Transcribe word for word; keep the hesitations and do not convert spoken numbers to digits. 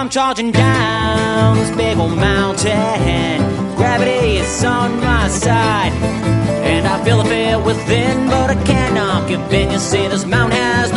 I'm charging down this big old mountain. Gravity is on my side, and I feel the fear within, but I cannot give in. You see, this mountain has